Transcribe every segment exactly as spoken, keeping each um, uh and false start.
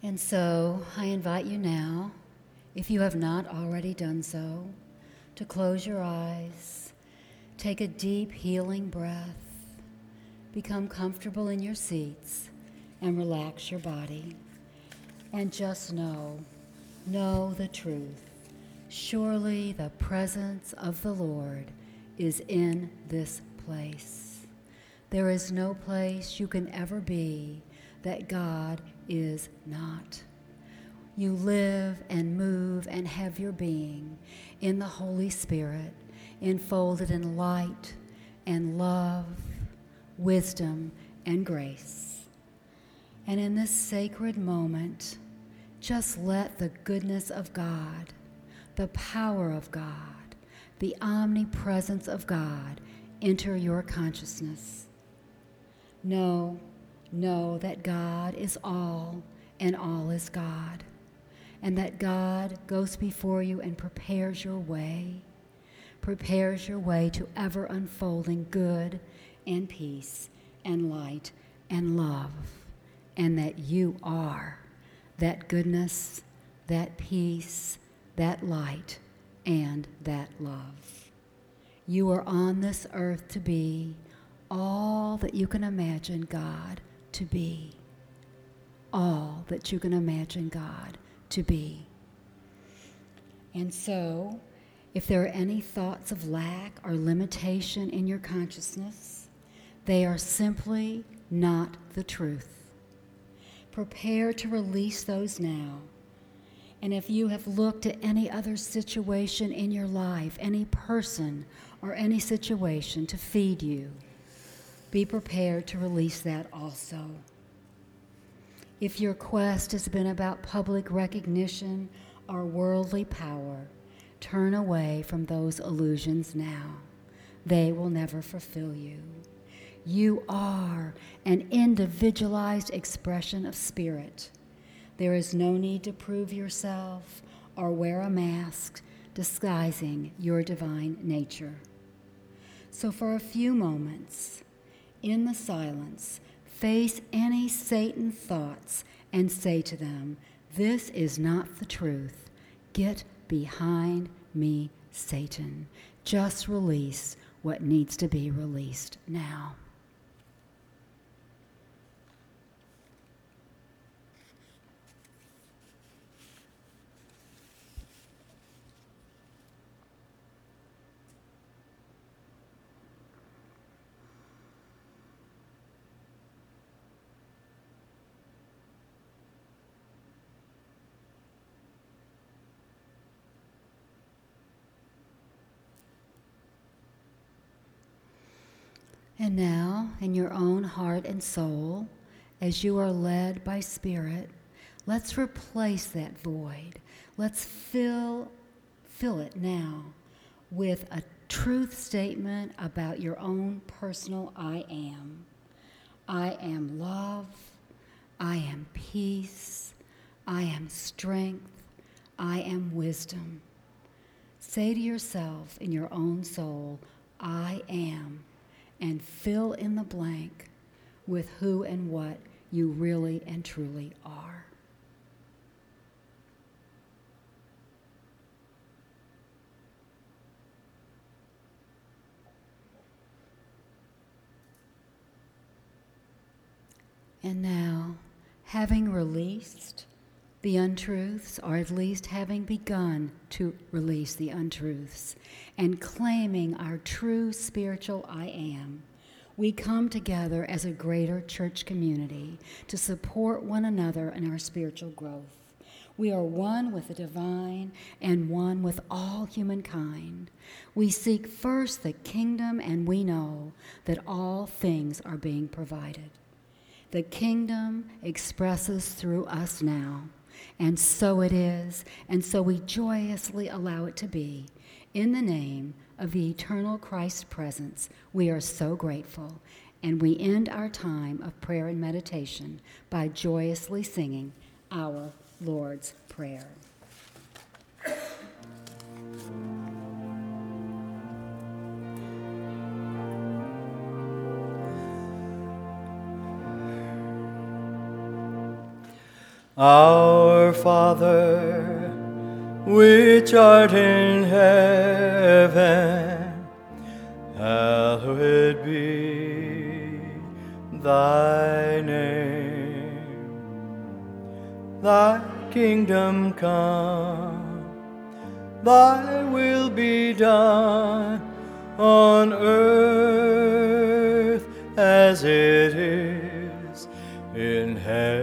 And so I invite you now, if you have not already done so, to close your eyes, take a deep healing breath, become comfortable in your seats, and relax your body. And just know, know the truth. Surely the presence of the Lord is in this place. There is no place you can ever be that God is not. You live and move and have your being in the Holy Spirit, enfolded in light and love, wisdom and grace. And in this sacred moment, just let the goodness of God, the power of God, the omnipresence of God enter your consciousness. Know, know that God is all and all is God, and that God goes before you and prepares your way, prepares your way to ever unfolding good and peace and light and love, and that you are that goodness, that peace, that light, and that love. You are on this earth to be all that you can imagine God to be. All that you can imagine God to be. And so, if there are any thoughts of lack or limitation in your consciousness, they are simply not the truth. Prepare to release those now. And if you have looked at any other situation in your life, any person or any situation to feed you, be prepared to release that also. If your quest has been about public recognition or worldly power, turn away from those illusions now. They will never fulfill you. You are an individualized expression of spirit. There is no need to prove yourself or wear a mask disguising your divine nature. So for a few moments, in the silence, face any Satan thoughts and say to them, "This is not the truth. Get behind me, Satan." Just release what needs to be released now. And now, in your own heart and soul, as you are led by Spirit, let's replace that void. Let's fill, fill it now with a truth statement about your own personal I am. I am love. I am peace. I am strength. I am wisdom. Say to yourself in your own soul, I am, and fill in the blank with who and what you really and truly are. And now, having released the untruths, or at least having begun to release the untruths, and claiming our true spiritual I am, we come together as a greater church community to support one another in our spiritual growth. We are one with the divine and one with all humankind. We seek first the kingdom, and we know that all things are being provided. The kingdom expresses through us now, and so it is, and so we joyously allow it to be. In the name of the eternal Christ presence, we are so grateful, and we end our time of prayer and meditation by joyously singing our Lord's Prayer. Our Father, which art in heaven, hallowed be thy name. Thy kingdom come, thy will be done on earth as it is in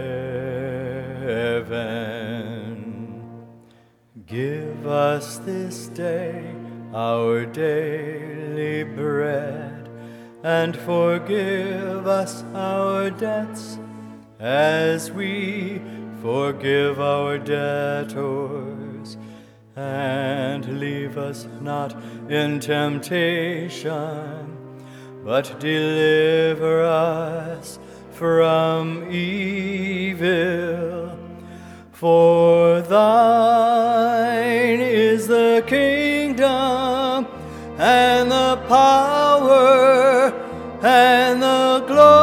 heaven. Give us this day our daily bread, and forgive us our debts as we forgive our debtors. And leave us not in temptation, but deliver us from evil. For thine is the kingdom, and the power, and the glory,